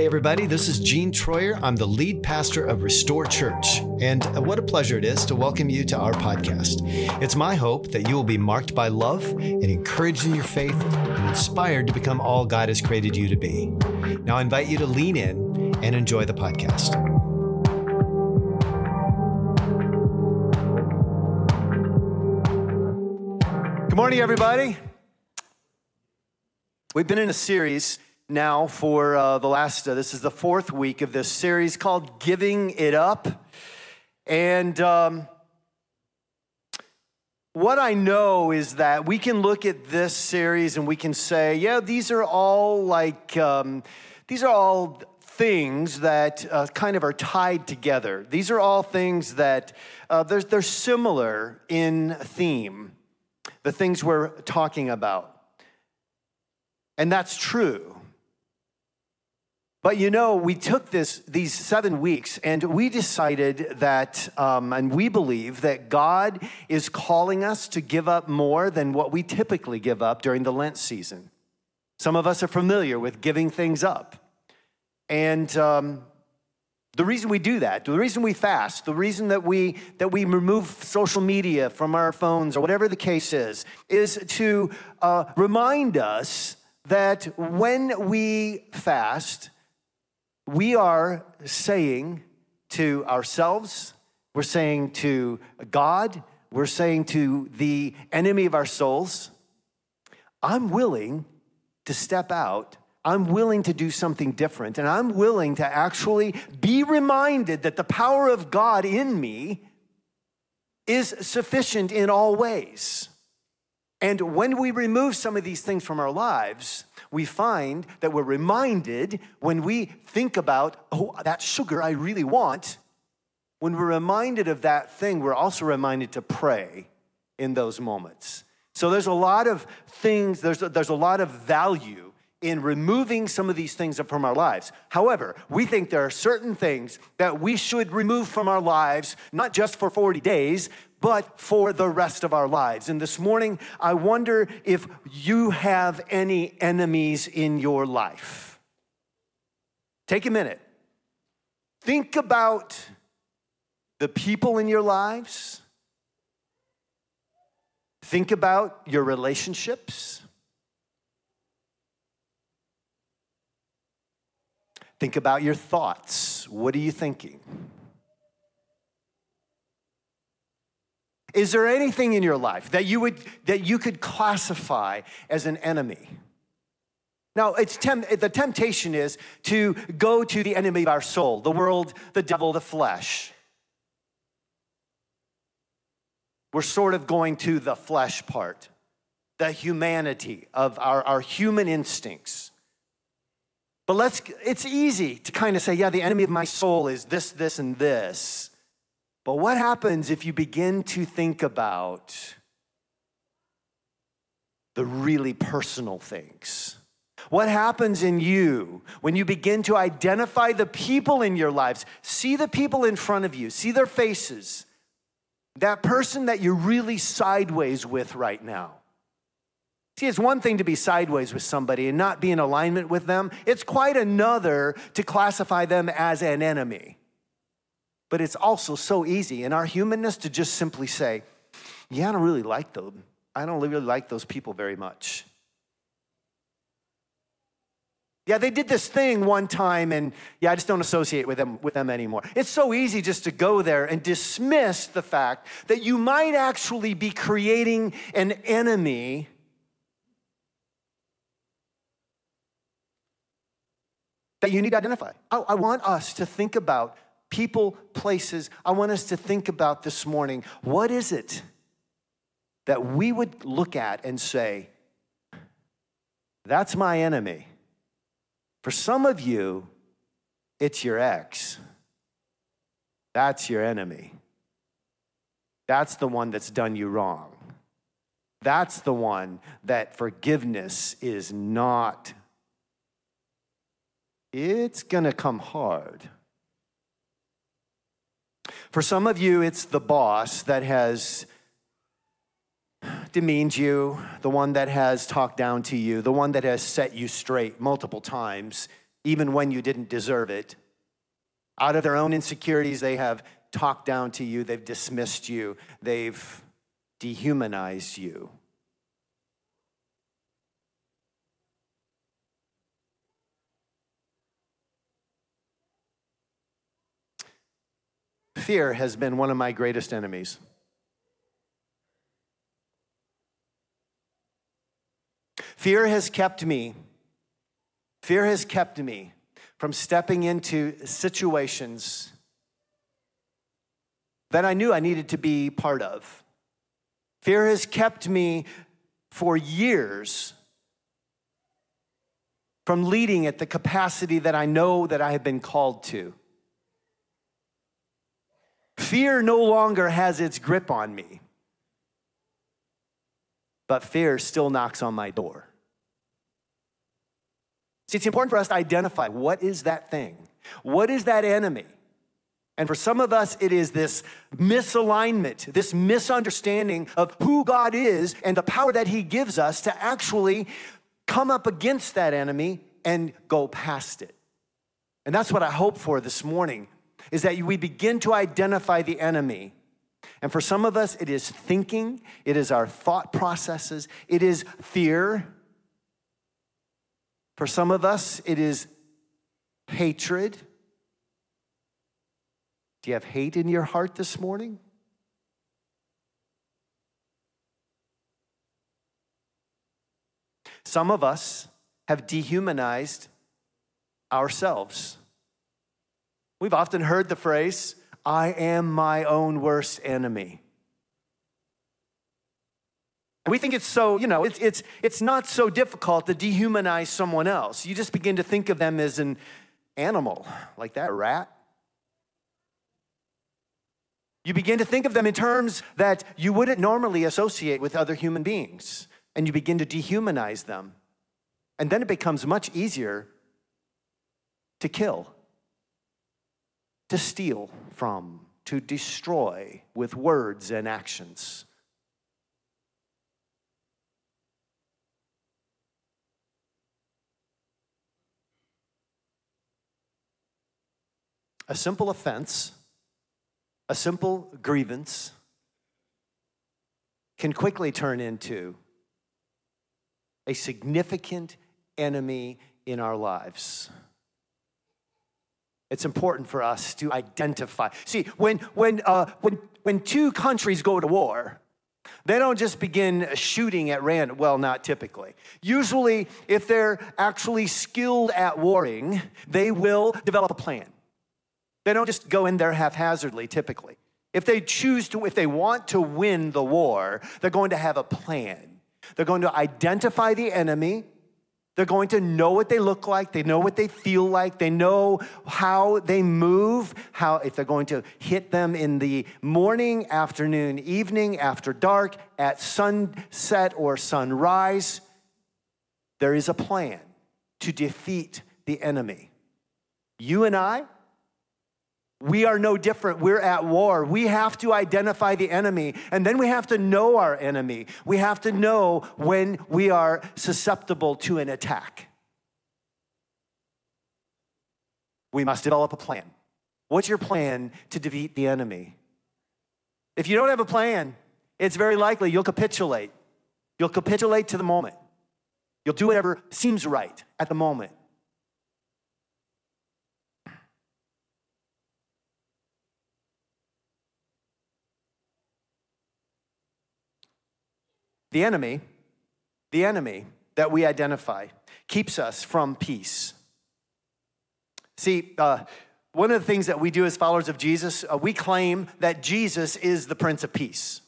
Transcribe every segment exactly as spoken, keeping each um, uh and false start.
Hey everybody, this is Gene Troyer. I'm the lead pastor of Restore Church, and what a pleasure it is to welcome you to our podcast. It's my hope that you will be marked by love and encouraged in your faith and inspired to become all God has created you to be. Now I invite you to lean in and enjoy the podcast. Good morning, everybody. We've been in a series now for uh, the last, uh, this is the fourth week of this series called Giving It Up. And um, what I know is that we can look at this series and we can say, yeah, these are all like, um, these are all things that uh, kind of are tied together. These are all things that uh, they're, they're similar in theme, the things we're talking about. And that's true. But you know, we took this these seven weeks and we decided that, um, and we believe that God is calling us to give up more than what we typically give up during the Lent season. Some of us are familiar with giving things up. And um, the reason we do that, the reason we fast, the reason that we that we remove social media from our phones or whatever the case is, is to uh, remind us that when we fast, we are saying to ourselves, we're saying to God, we're saying to the enemy of our souls, I'm willing to step out, I'm willing to do something different, and I'm willing to actually be reminded that the power of God in me is sufficient in all ways. And when we remove some of these things from our lives, we find that we're reminded when we think about, oh, that sugar I really want, when we're reminded of that thing, we're also reminded to pray in those moments. So there's a lot of things, there's a, there's a lot of value in removing some of these things from our lives. However, we think there are certain things that we should remove from our lives, not just for forty days, but for the rest of our lives. And this morning, I wonder if you have any enemies in your life. Take a minute. Think about the people in your lives. Think about your relationships. Think about your thoughts. What are you thinking? Is there anything in your life that you would that you could classify as an enemy? Now, it's tem- the temptation is to go to the enemy of our soul, the world, the devil, the flesh. We're sort of going to the flesh part, the humanity of our, our human instincts. But let's it's easy to kind of say, yeah, the enemy of my soul is this, this, and this. But what happens if you begin to think about the really personal things? What happens in you when you begin to identify the people in your lives? See the people in front of you, see their faces. That person that you're really sideways with right now. See, it's one thing to be sideways with somebody and not be in alignment with them. It's quite another to classify them as an enemy. But it's also so easy in our humanness to just simply say, yeah, I don't really like them. I don't really like those people very much. Yeah, they did this thing one time and yeah, I just don't associate with them, with them anymore. It's so easy just to go there and dismiss the fact that you might actually be creating an enemy that you need to identify. I, I want us to think about people, places. I want us to think about this morning, what is it that we would look at and say, that's my enemy? For some of you, it's your ex. That's your enemy. That's the one that's done you wrong. That's the one that forgiveness is not, it's gonna come hard. For some of you, it's the boss that has demeaned you, the one that has talked down to you, the one that has set you straight multiple times even when you didn't deserve it. Out of their own insecurities, they have talked down to you, they've dismissed you, they've dehumanized you. Fear has been one of my greatest enemies. Fear has kept me, fear has kept me from stepping into situations that I knew I needed to be part of. Fear has kept me for years from leading at the capacity that I know that I have been called to. Fear no longer has its grip on me, but fear still knocks on my door. See, it's important for us to identify what is that thing? What is that enemy? And for some of us, it is this misalignment, this misunderstanding of who God is and the power that he gives us to actually come up against that enemy and go past it. And that's what I hope for this morning, is that we begin to identify the enemy. And for some of us, it is thinking, it is our thought processes, it is fear. For some of us, it is hatred. Do you have hate in your heart this morning? Some of us have dehumanized ourselves. We've often heard the phrase, I am my own worst enemy. And we think it's so, you know, it's, it's, it's not so difficult to dehumanize someone else. You just begin to think of them as an animal, like that, a rat. You begin to think of them in terms that you wouldn't normally associate with other human beings, and you begin to dehumanize them. And then it becomes much easier to kill, to steal from, to destroy with words and actions. A simple offense, a simple grievance can quickly turn into a significant enemy in our lives. It's important for us to identify. See, when when uh, when when two countries go to war, they don't just begin shooting at random. Well, not typically. Usually, if they're actually skilled at warring, they will develop a plan. They don't just go in there haphazardly, typically. If they choose to, if they want to win the war, they're going to have a plan. They're going to identify the enemy. They're going to know what they look like. They know what they feel like. They know how they move, how if they're going to hit them in the morning, afternoon, evening, after dark, at sunset or sunrise. There is a plan to defeat the enemy. You and I, we are no different. We're at war. We have to identify the enemy, and then we have to know our enemy. We have to know when we are susceptible to an attack. We must develop a plan. What's your plan to defeat the enemy? If you don't have a plan, it's very likely you'll capitulate. You'll capitulate to the moment. You'll do whatever seems right at the moment. The enemy, the enemy that we identify keeps us from peace. See, uh, one of the things that we do as followers of Jesus, uh, we claim that Jesus is the Prince of Peace.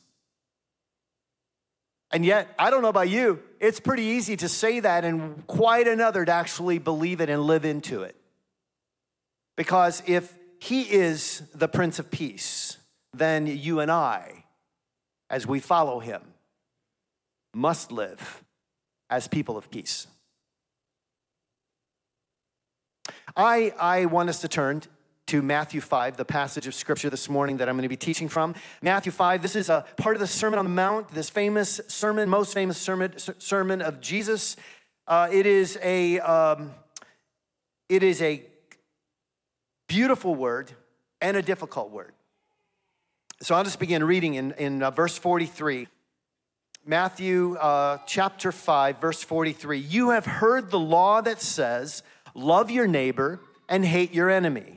And yet, I don't know about you, it's pretty easy to say that and quite another to actually believe it and live into it. Because if he is the Prince of Peace, then you and I, as we follow him, must live as people of peace. I, I want us to turn to Matthew five, the passage of scripture this morning that I'm going to be teaching from. Matthew five, this is a part of the Sermon on the Mount, this famous sermon, most famous sermon, sermon of Jesus. Uh, it is a, um, It is a beautiful word and a difficult word. So I'll just begin reading in, in uh, verse forty-three. Matthew uh, chapter five, verse forty-three. You have heard the law that says, love your neighbor and hate your enemy.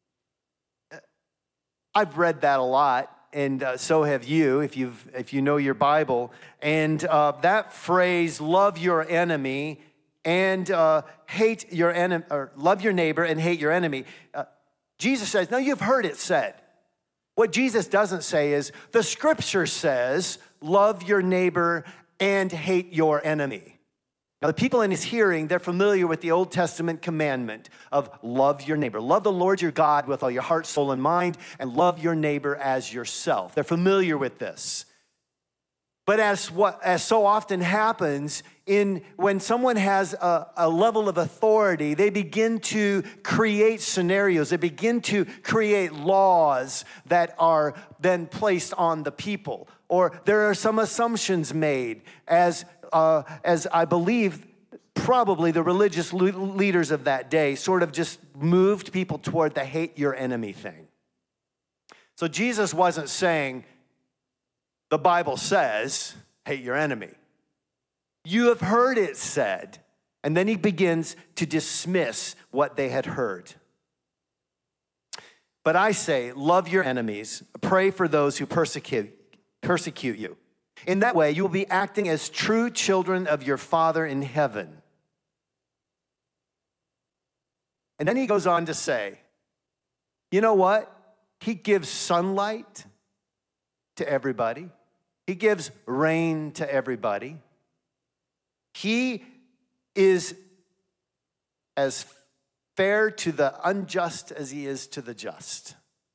I've read that a lot, and uh, so have you, if you've if you know your Bible. And uh, that phrase, love your enemy and uh, hate your enemy, or love your neighbor and hate your enemy. Uh, Jesus says, no, you've heard it said. What Jesus doesn't say is, the scripture says, love your neighbor and hate your enemy. Now, the people in his hearing, they're familiar with the Old Testament commandment of love your neighbor. Love the Lord your God with all your heart, soul, and mind, and love your neighbor as yourself. They're familiar with this. But as what as so often happens in when someone has a, a level of authority, they begin to create scenarios. They begin to create laws that are then placed on the people. Or there are some assumptions made as uh, as I believe probably the religious le- leaders of that day sort of just moved people toward the hate your enemy thing. So Jesus wasn't saying, the Bible says, hate your enemy. You have heard it said. And then he begins to dismiss what they had heard. But I say, love your enemies. Pray for those who persecute, persecute you. In that way, you will be acting as true children of your Father in heaven. And then he goes on to say, you know what? He gives sunlight to everybody. He gives rain to everybody. He is as fair to the unjust as he is to the just.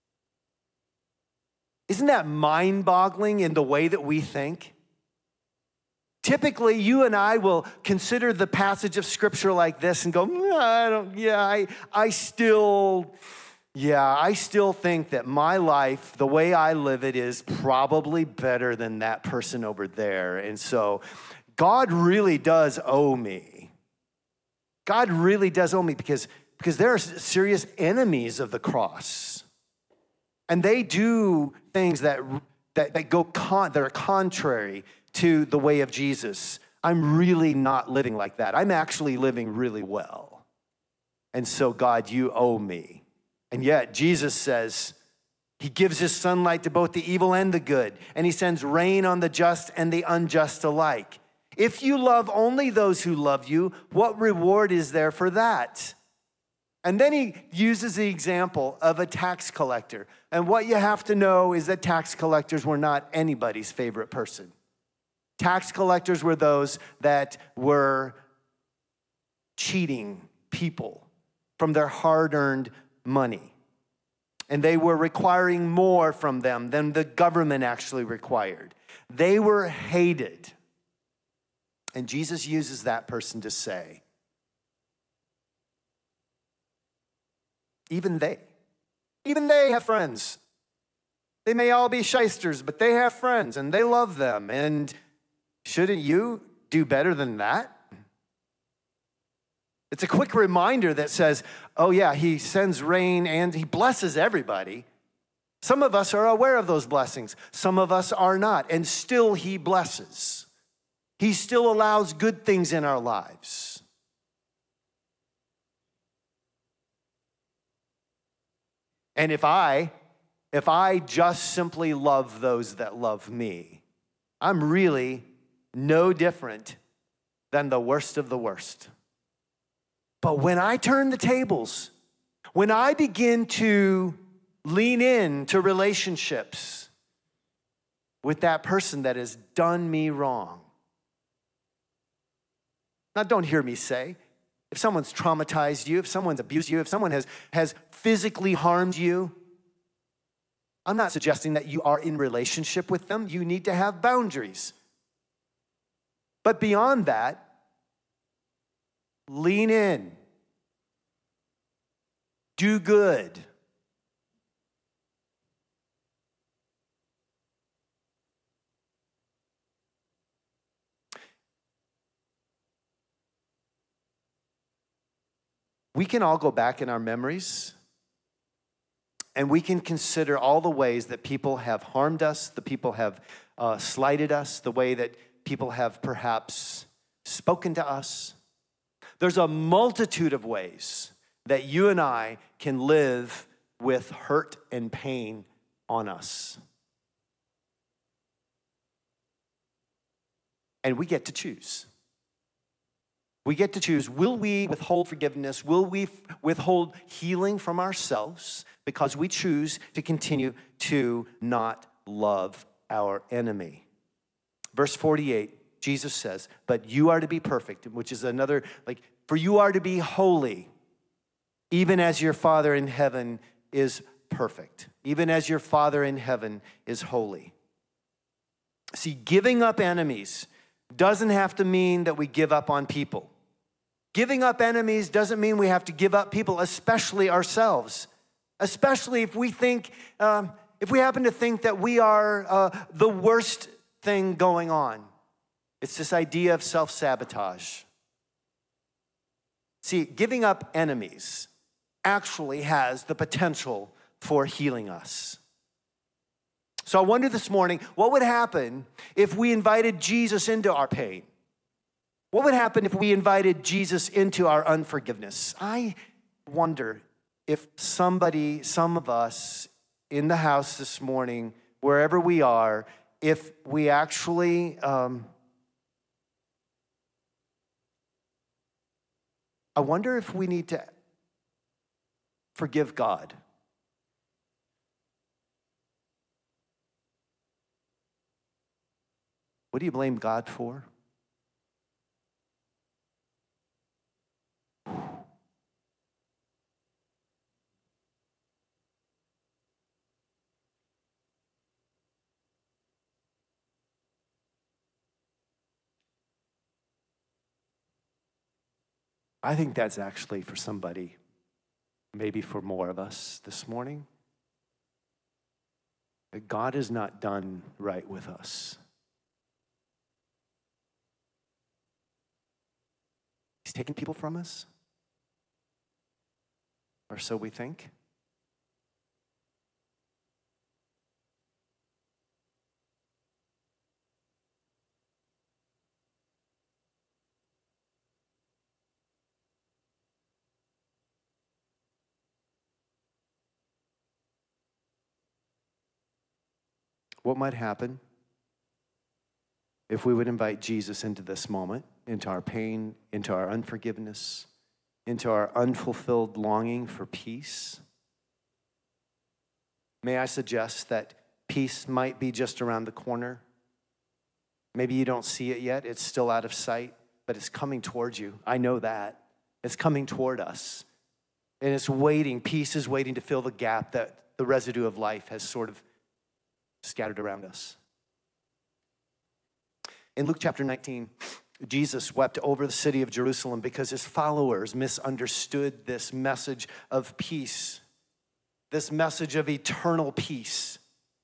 Isn't that mind-boggling in the way that we think? Typically, you and I will consider the passage of scripture like this and go, "Mm, I don't, yeah, I, I still, yeah, I still think that my life, the way I live it, is probably better than that person over there. And so God really does owe me. God really does owe me because, because there are serious enemies of the cross. And they do things that, that, that go con, that are contrary to the way of Jesus. I'm really not living like that. I'm actually living really well. And so, God, you owe me. And yet, Jesus says he gives his sunlight to both the evil and the good, and he sends rain on the just and the unjust alike. If you love only those who love you, what reward is there for that? And then he uses the example of a tax collector. And what you have to know is that tax collectors were not anybody's favorite person. Tax collectors were those that were cheating people from their hard-earned money. And they were requiring more from them than the government actually required. They were hated. And Jesus uses that person to say, even they, even they have friends. They may all be shysters, but they have friends and they love them. And shouldn't you do better than that? It's a quick reminder that says, oh yeah, he sends rain and he blesses everybody. Some of us are aware of those blessings. Some of us are not. And still he blesses. He still allows good things in our lives. And if I, if I just simply love those that love me, I'm really no different than the worst of the worst. But when I turn the tables, when I begin to lean in to relationships with that person that has done me wrong. Now, don't hear me say, if someone's traumatized you, if someone's abused you, if someone has, has physically harmed you, I'm not suggesting that you are in relationship with them. You need to have boundaries. But beyond that, lean in. Do good. we can all go back in our memories and we can consider all the ways that people have harmed us, the people have uh, slighted us, the way that people have perhaps spoken to us. There's a multitude of ways that you and I can live with hurt and pain on us. And we get to choose. We get to choose, will we withhold forgiveness? Will we withhold healing from ourselves because we choose to continue to not love our enemy? Verse forty-eight, Jesus says, but you are to be perfect, which is another, like, for you are to be holy, even as your Father in heaven is perfect, even as your Father in heaven is holy. See, giving up enemies doesn't have to mean that we give up on people. Giving up enemies doesn't mean we have to give up people, especially ourselves. Especially if we think, um, if we happen to think that we are uh, the worst thing going on. It's this idea of self-sabotage. See, giving up enemies actually has the potential for healing us. So I wonder this morning, what would happen if we invited Jesus into our pain? What would happen if we invited Jesus into our unforgiveness? I wonder if somebody, some of us in the house this morning, wherever we are, if we actually, um, I wonder if we need to forgive God. What do you blame God for? I think that's actually for somebody, maybe for more of us this morning, that God is not done right with us. He's taken people from us, or so we think. What might happen if we would invite Jesus into this moment, into our pain, into our unforgiveness, into our unfulfilled longing for peace? May I suggest that peace might be just around the corner? Maybe you don't see it yet. It's still out of sight, but it's coming towards you. I know that. It's coming toward us. And it's waiting. Peace is waiting to fill the gap that the residue of life has sort of scattered around us. In Luke chapter nineteen, Jesus wept over the city of Jerusalem because his followers misunderstood this message of peace, this message of eternal peace.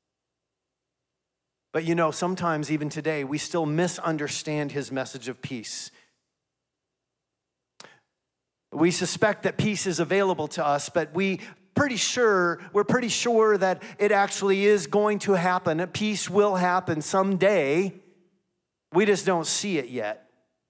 But you know, sometimes even today, we still misunderstand his message of peace. We suspect that peace is available to us, but we pretty sure, we're pretty sure that it actually is going to happen. That peace will happen someday. We just don't see it yet.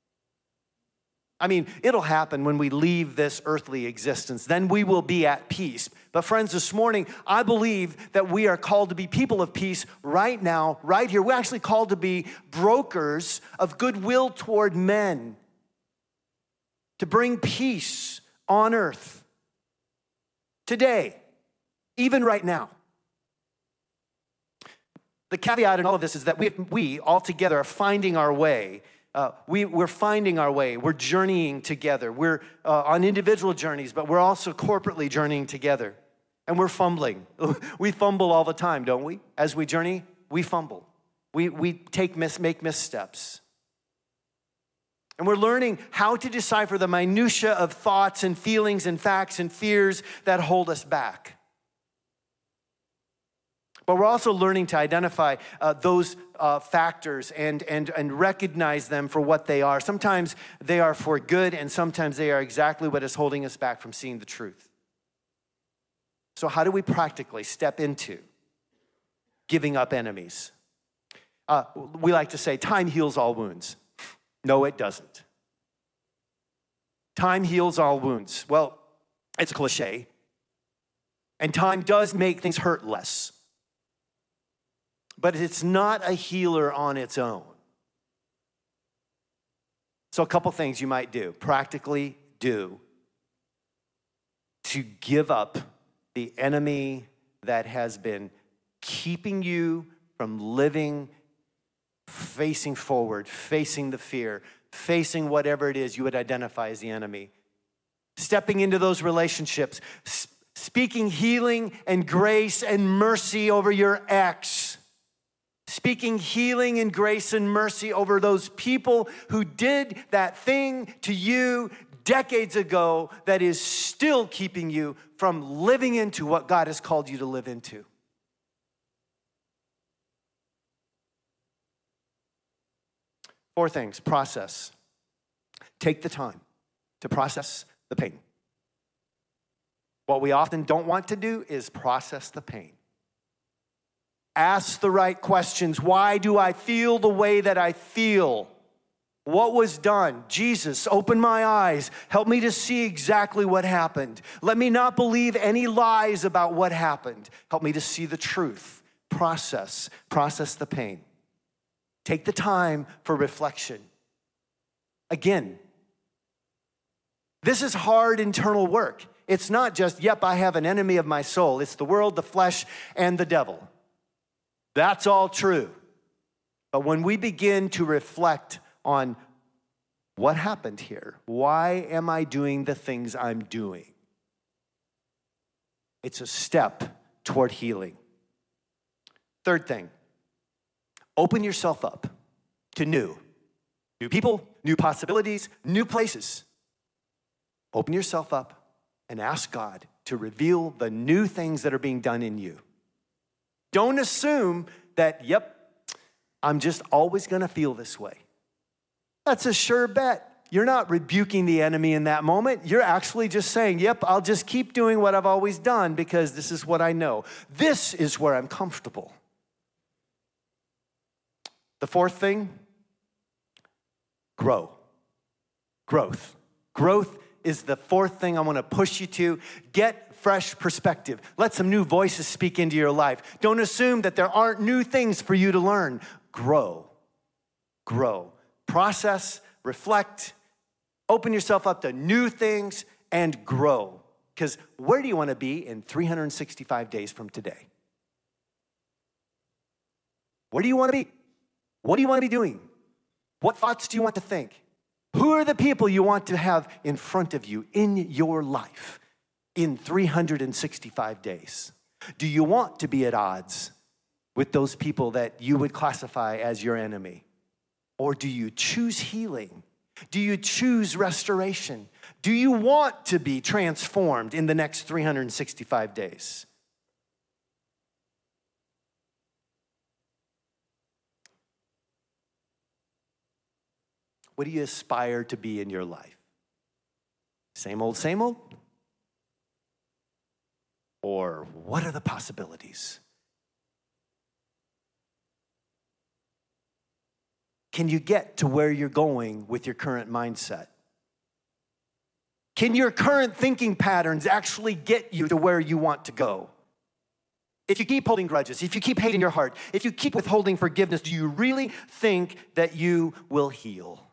I mean, it'll happen when we leave this earthly existence. Then we will be at peace. But friends, this morning, I believe that we are called to be people of peace right now, right here. We're actually called to be brokers of goodwill toward men, to bring peace on earth. Today, even right now. The caveat in all of this is that we, we all together are finding our way. Uh, we, we're finding our way. We're journeying together. We're uh, on individual journeys, but we're also corporately journeying together. And we're fumbling. We fumble all the time, don't we? As we journey, we fumble. We, we take mis, make missteps. And we're learning how to decipher the minutia of thoughts and feelings and facts and fears that hold us back. But we're also learning to identify uh, those uh, factors and, and, and recognize them for what they are. Sometimes they are for good, and sometimes they are exactly what is holding us back from seeing the truth. So how do we practically step into giving up enemies? Uh, we like to say time heals all wounds. No, it doesn't. Time heals all wounds. Well, it's a cliche. And time does make things hurt less. But it's not a healer on its own. So a couple things you might do, practically do, to give up the enemy that has been keeping you from living, facing forward, facing the fear, facing whatever it is you would identify as the enemy. Stepping into those relationships, speaking healing and grace and mercy over your ex. Speaking healing and grace and mercy over those people who did that thing to you decades ago that is still keeping you from living into what God has called you to live into. Four things. Process. Take the time to process the pain. What we often don't want to do is process the pain. Ask the right questions. Why do I feel the way that I feel? What was done? Jesus, open my eyes. Help me to see exactly what happened. Let me not believe any lies about what happened. Help me to see the truth. Process. Process the pain. Take the time for reflection. Again, this is hard internal work. It's not just, yep, I have an enemy of my soul. It's the world, the flesh, and the devil. That's all true. But when we begin to reflect on what happened here, why am I doing the things I'm doing? It's a step toward healing. Third thing, open yourself up to new. New people, new possibilities, new places. Open yourself up and ask God to reveal the new things that are being done in you. Don't assume that, yep, I'm just always going to feel this way. That's a sure bet. You're not rebuking the enemy in that moment. You're actually just saying, yep, I'll just keep doing what I've always done because this is what I know. This is where I'm comfortable. The fourth thing, grow. Growth. Growth is the fourth thing I want to push you to. Get fresh perspective. Let some new voices speak into your life. Don't assume that there aren't new things for you to learn. Grow. Grow. Process, reflect, open yourself up to new things, and grow. Because where do you want to be in three hundred sixty-five days from today? Where do you want to be? What do you want to be doing? What thoughts do you want to think? Who are the people you want to have in front of you in your life in three hundred sixty-five days? Do you want to be at odds with those people that you would classify as your enemy? Or do you choose healing? Do you choose restoration? Do you want to be transformed in the next three hundred sixty-five days? What do you aspire to be in your life? Same old, same old? Or what are the possibilities? Can you get to where you're going with your current mindset? Can your current thinking patterns actually get you to where you want to go? If you keep holding grudges, if you keep hating your heart, if you keep withholding forgiveness, do you really think that you will heal?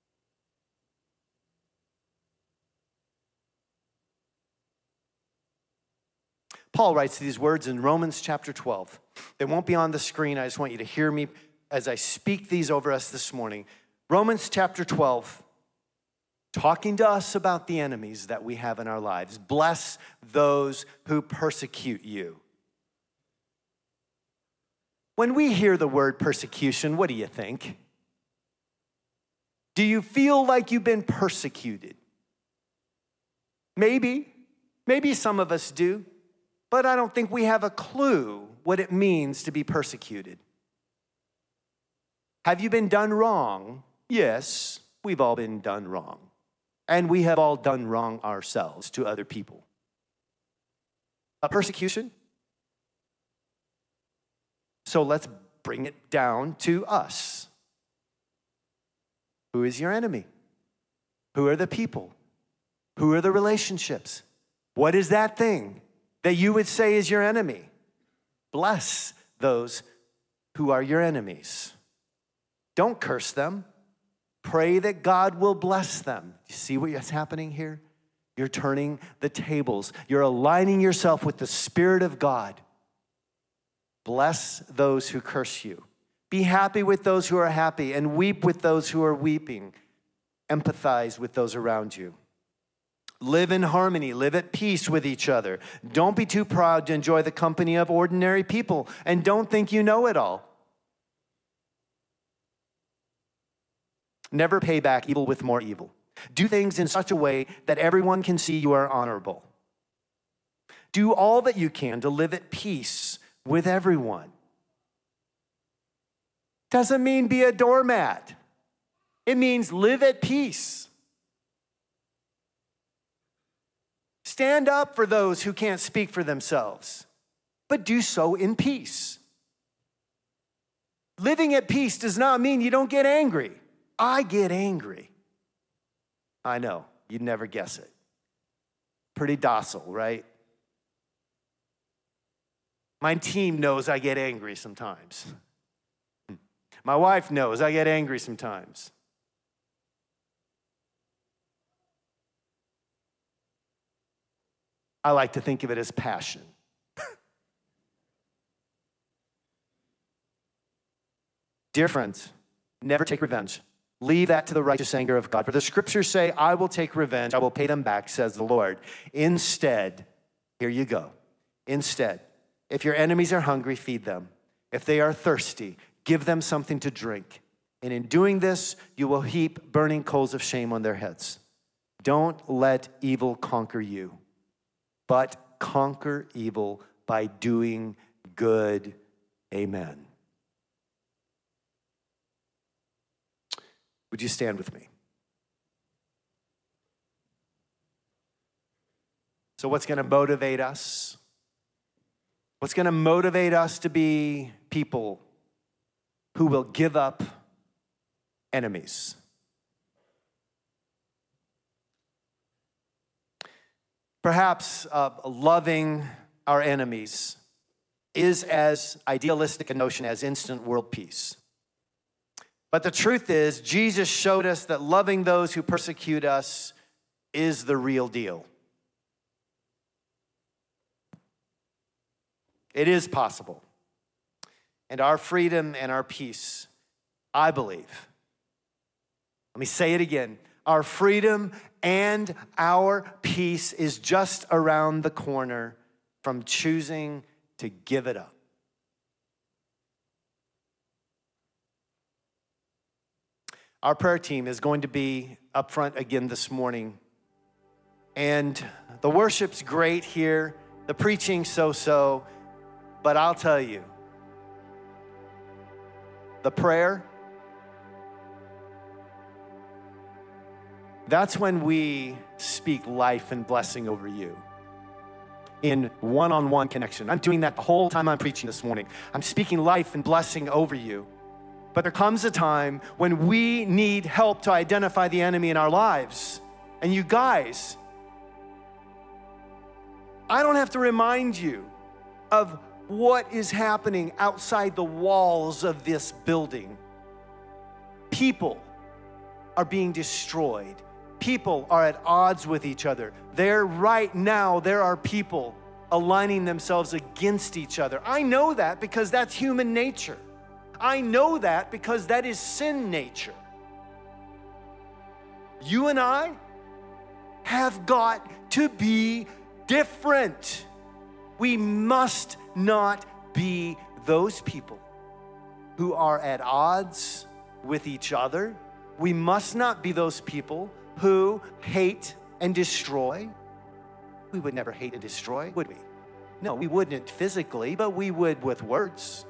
Paul writes these words in Romans chapter twelve. They won't be on the screen. I just want you to hear me as I speak these over us this morning. Romans chapter twelve, talking to us about the enemies that we have in our lives. Bless those who persecute you. When we hear the word persecution, what do you think? Do you feel like you've been persecuted? Maybe. Maybe some of us do. But I don't think we have a clue what it means to be persecuted. Have you been done wrong? Yes, we've all been done wrong. And we have all done wrong ourselves to other people. A persecution? So let's bring it down to us. Who is your enemy? Who are the people? Who are the relationships? What is that thing that you would say is your enemy? Bless those who are your enemies. Don't curse them. Pray that God will bless them. You see what's happening here? You're turning the tables. You're aligning yourself with the Spirit of God. Bless those who curse you. Be happy with those who are happy and weep with those who are weeping. Empathize with those around you. Live in harmony. Live at peace with each other. Don't be too proud to enjoy the company of ordinary people, and don't think you know it all. Never pay back evil with more evil. Do things in such a way that everyone can see you are honorable. Do all that you can to live at peace with everyone. Doesn't mean be a doormat. It means live at peace. Stand up for those who can't speak for themselves, but do so in peace. Living at peace does not mean you don't get angry. I get angry. I know, you'd never guess it. Pretty docile, right? My team knows I get angry sometimes. My wife knows I get angry sometimes. I like to think of it as passion. Dear friends, never take revenge. Leave that to the righteous anger of God. For the scriptures say, I will take revenge, I will pay them back, says the Lord. Instead, here you go. Instead, if your enemies are hungry, feed them. If they are thirsty, give them something to drink. And in doing this, you will heap burning coals of shame on their heads. Don't let evil conquer you, but conquer evil by doing good. Amen. Would you stand with me? So what's going to motivate us? What's going to motivate us to be people who will give up enemies? Perhaps uh, loving our enemies is as idealistic a notion as instant world peace. But the truth is, Jesus showed us that loving those who persecute us is the real deal. It is possible. And our freedom and our peace, I believe. Let me say it again. Our freedom and our peace is just around the corner from choosing to give it up. Our prayer team is going to be up front again this morning. And the worship's great here. The preaching so-so. But I'll tell you, the prayer, that's when we speak life and blessing over you in one-on-one connection. I'm doing that the whole time I'm preaching this morning. I'm speaking life and blessing over you. But there comes a time when we need help to identify the enemy in our lives. And you guys, I don't have to remind you of what is happening outside the walls of this building. People are being destroyed. People are at odds with each other. There right now, there are people aligning themselves against each other. I know that because that's human nature. I know that because that is sin nature. You and I have got to be different. We must not be those people who are at odds with each other. We must not be those people who hate and destroy. We would never hate and destroy, would we? No, we wouldn't physically, but we would with words.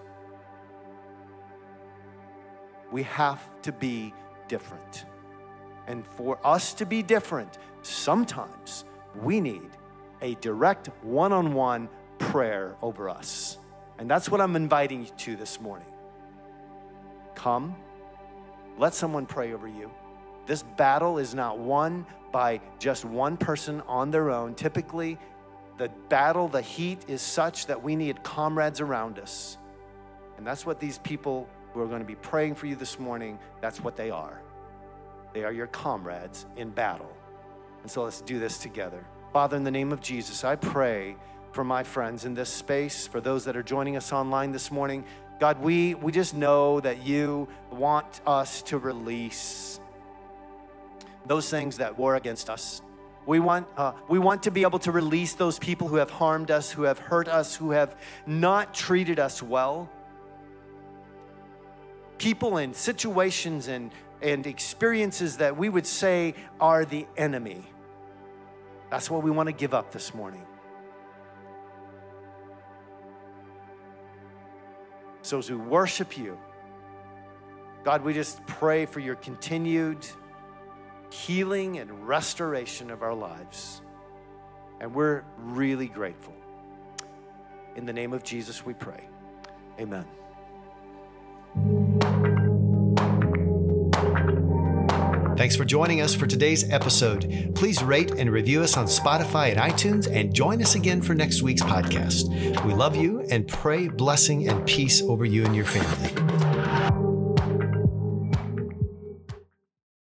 We have to be different. And for us to be different, sometimes we need a direct one-on-one prayer over us. And that's what I'm inviting you to this morning. Come, let someone pray over you. This battle is not won by just one person on their own. Typically, the battle, the heat is such that we need comrades around us. And that's what these people who are going to be praying for you this morning, that's what they are. They are your comrades in battle. And so let's do this together. Father, in the name of Jesus, I pray for my friends in this space, for those that are joining us online this morning. God, we, we just know that you want us to release those things that war against us. We want, uh, we want to be able to release those people who have harmed us, who have hurt us, who have not treated us well. People and situations and, and experiences that we would say are the enemy. That's what we want to give up this morning. So as we worship you, God, we just pray for your continued healing and restoration of our lives. And we're really grateful. In the name of Jesus, we pray. Amen. Thanks for joining us for today's episode. Please rate and review us on Spotify and iTunes, and join us again for next week's podcast. We love you and pray blessing and peace over you and your family.